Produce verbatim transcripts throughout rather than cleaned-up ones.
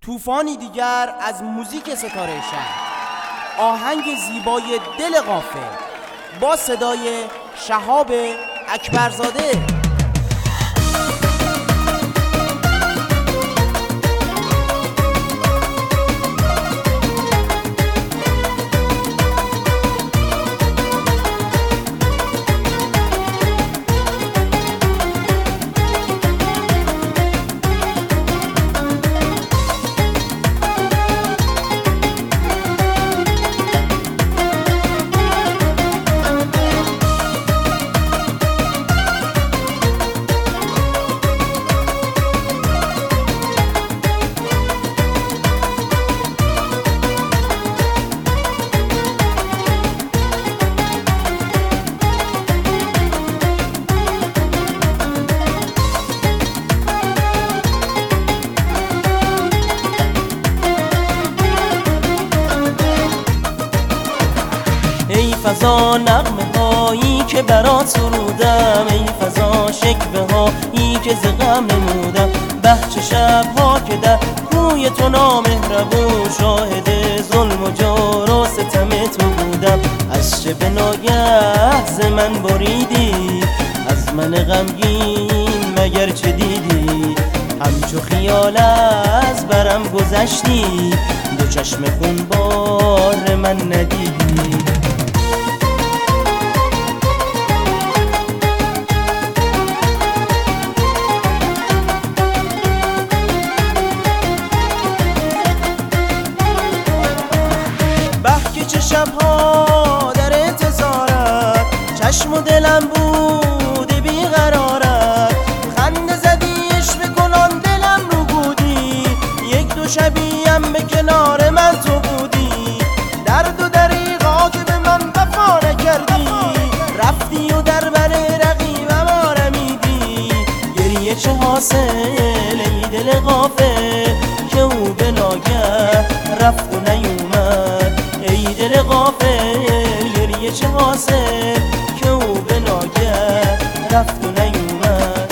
طوفانی دیگر از موزیک ستاره شهر، آهنگ زیبای دل غافل با صدای شهاب اکبرزاده. ای فضا نغمه هایی که برات سرودم، ای فضا شکوه هایی که ز غم نمودم. به چه شب ها که در روی تو نامهربون، شاهد ظلم و جور و ستم تو بودم. از چه به ناگه ز من بریدی، از من غمگین مگر چه دیدی؟ همچو خیال از برم گذشتی، دو چشم خون بار من ندیدی. چه شبها در انتظارت، چشم و دلم بوده بیقرارت. خنده زدی عشق کنان دلم رو بودی، یک دو شبیم به کنار من تو بودی. درد و دریغا که به من وفا نکردی، رفتی و در بر رقیبم آرمیدی. گریه چه حاصل ای دل غافل، که او به ناگه رفت و نیومد. ای دل غافل گریه چه حاصل، که او به ناگه رفت و نیومد.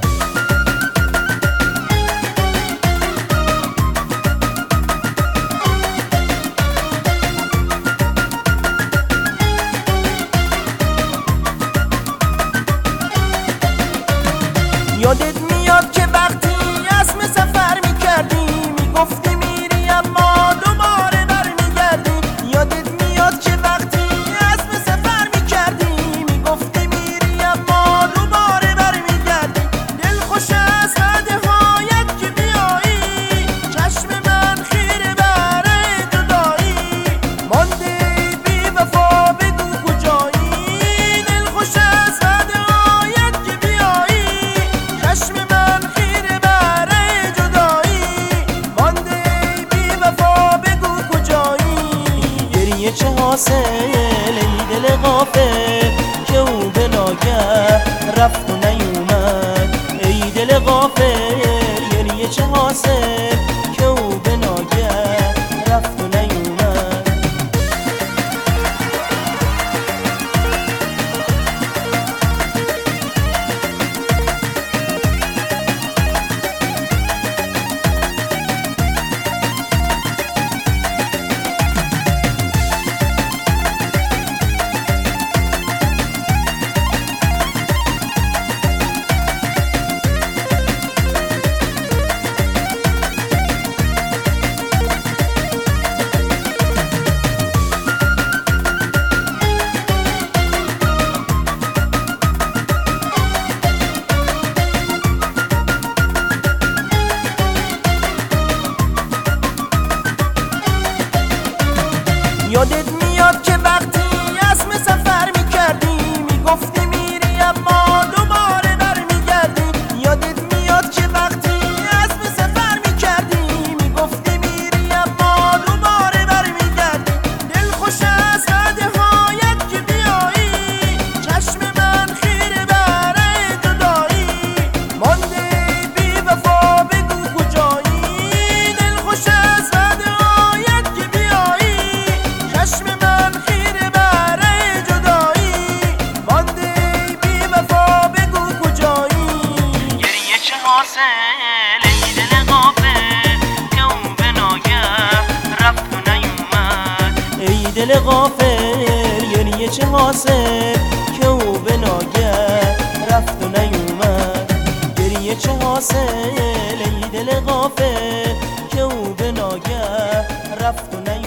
یادت میاد که وقتی اسم سفر میکردی، میگفتی میری اما دوباره برمیگردی. یادت میاد که وقتی اسم سفر میکردی، میگفتی میری اما دوباره برمیگردی. دل خوش از نهایت که بیایی، چشم من خیره بر جدایی. مانده بی وفا بگو کجایی، دل خوش از نهایت که بیایی، چشم من خیره بر جدایی. مانده بی وفا بگو کجایی. گریه چه حاصل ای دل غافل، که او به ناگه رفت و نیومد. ای دل غافل گریه چه حاصل، که او به ناگه رفت و نیومد. یادت میاد که وقتی اسم سفر میکردی، میگفتی میری اما دوباره برمیگردی. یادت میاد که وقتی اسم سفر میکردی، میگفتی میری اما دوباره برمیگردی. دل خوش از نهایت که بیایی، چشم من خیره بر جدایی. مانده بی وفا بگو کجایی، دل خوش از نهایت که بیایی، چشم دل غافل گریه چه حاصل که او به ناگه رفت و نیومد. گریه چه حاصل ای دل غافل که او به ناگه رفت و نیومد.